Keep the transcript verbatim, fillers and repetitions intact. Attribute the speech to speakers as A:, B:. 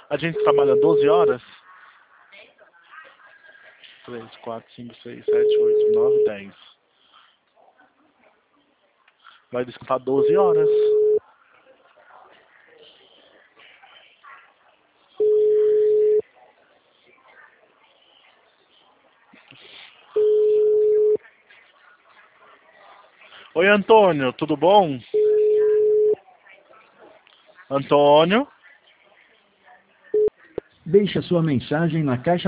A: A gente trabalha doze horas? três, quatro, cinco, seis, sete, oito, nove, dez. Vai descontar doze horas. Oi, Antônio, tudo bom? Antônio?
B: Deixe a sua mensagem na caixa